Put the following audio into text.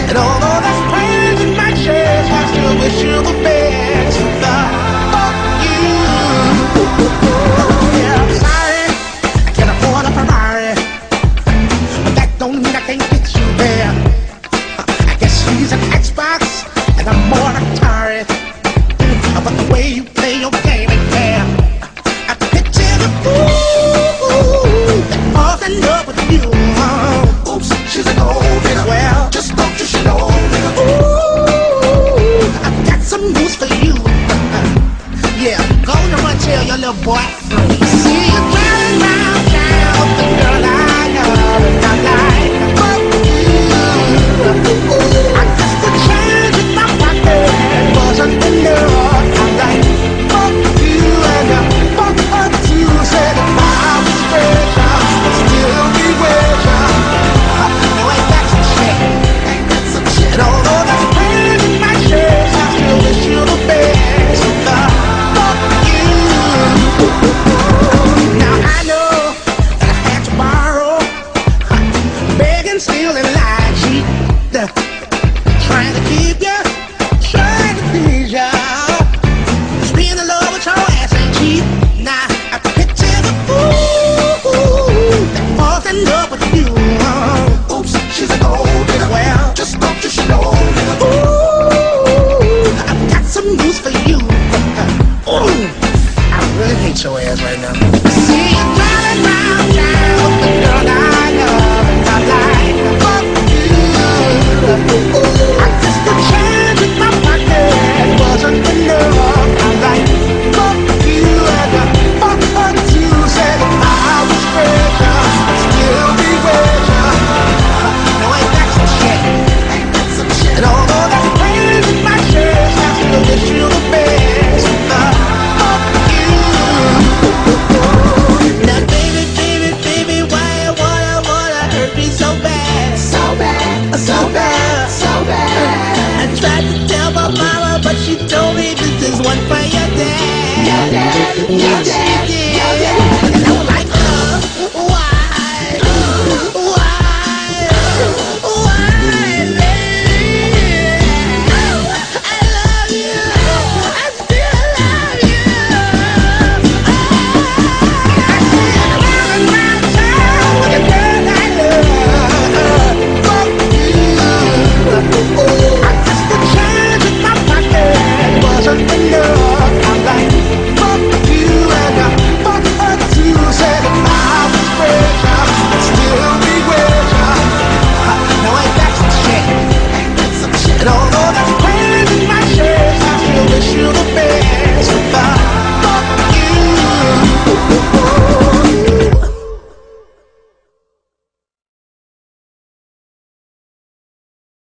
And although there's pain in my chest, I still wish you the best. Fuck you. Yeah, I'm sorry, I can't afford a Ferrari, but that don't mean I can't get you there. I guess she's an Xbox and I'm more Atari, but the way you play your game ain't fair. I picture the fool that falls in love with you. Oops, she's a gold digger. Well, just don't you should know, nigga. Ooh, I've got some news for you. Yeah, go to run, tell your little boy. See you driving round town with the girl I love, and I'm like, fuck you. I guess the change in my pocket wasn't enough. I'm like, fuck you, and fuck her too. Said if I was richer, I'd still be richer. No, ain't that some shit? Ain't that some shit? And although there's pain in my chest, I still wish you the best. Fuck you. Now I know that I had to borrow, begging, stealing, lying, cheat, trying to keep you, trying to please ya. Just being in love with your ass ain't cheap. Now I picture the fool that falls in love with you. Oops, she's a gold digger. Well, just don't you should know, nigga. Ooh, I've got some news for you. Ooh, I really hate your ass right now. See you driving round town with the girl I love, and I'm like, fuck you. I guess the change in my pocket wasn't enough. I'm like, fuck you, and fuck her too. Said if I was richer, I'd still be richer. No, ain't that some shit? Ain't that some shit? And although there's pain in my chest, I still wish you the best. Fuck you. Now, baby, baby, baby, why you wanna hurt me so bad? So bad, so bad, so bad. I tried to tell my mama, but she told me this is one for your dad. Your dad, your dad, your dad.